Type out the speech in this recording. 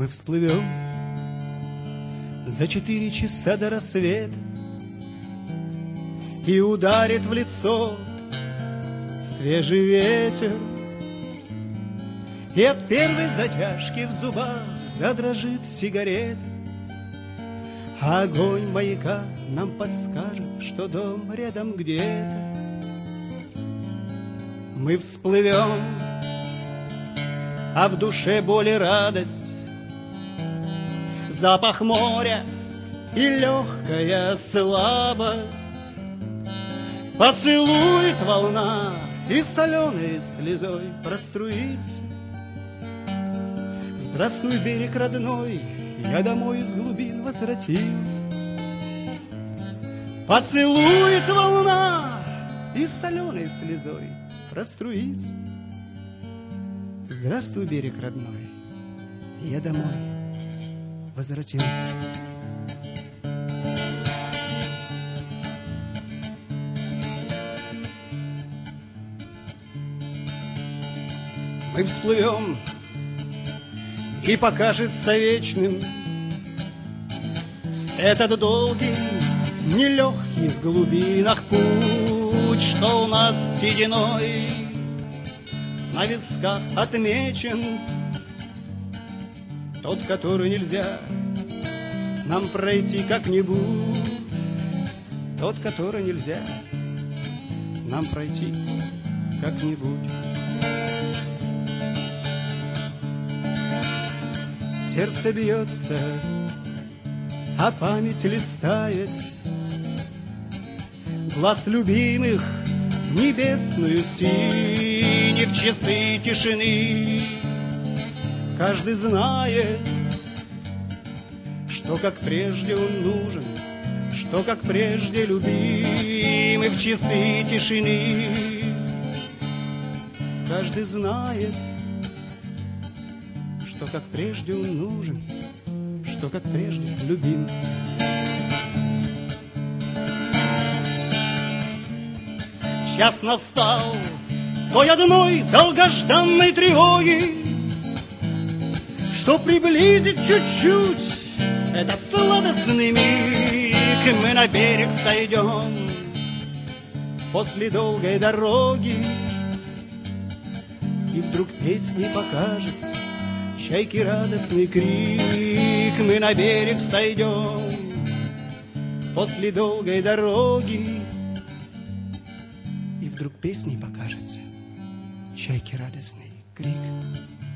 Мы всплывем за 4 часа до рассвета, и ударит в лицо свежий ветер, и от первой затяжки в зубах задрожит сигарета. А огонь маяка нам подскажет, что дом рядом где-то. Мы всплывем, а в душе боль и радость, запах моря и легкая слабость. Поцелует волна и соленой слезой проструится. Здравствуй, берег родной, я домой из глубин возвратился. Поцелует волна и соленой слезой проструится. Здравствуй, берег родной, я домой возвратился. Мы всплывем, и покажется вечным этот долгий, нелегкий в глубинах путь, что у нас сединой на висках отмечен, тот, который нельзя нам пройти как-нибудь, тот, который нельзя нам пройти как-нибудь. Сердце бьется, а память листает глаз любимых небесную синь в часы тишины. Каждый знает, что как прежде он нужен, что как прежде любим и в часы тишины. Каждый знает, что как прежде он нужен, что как прежде любим. Час настал той одной долгожданной тревоги, что приблизит чуть-чуть этот сладостный миг. Мы на берег сойдем после долгой дороги, и вдруг песней покажется чайки радостный крик. Мы на берег сойдем после долгой дороги, и вдруг песней покажется чайки радостный крик.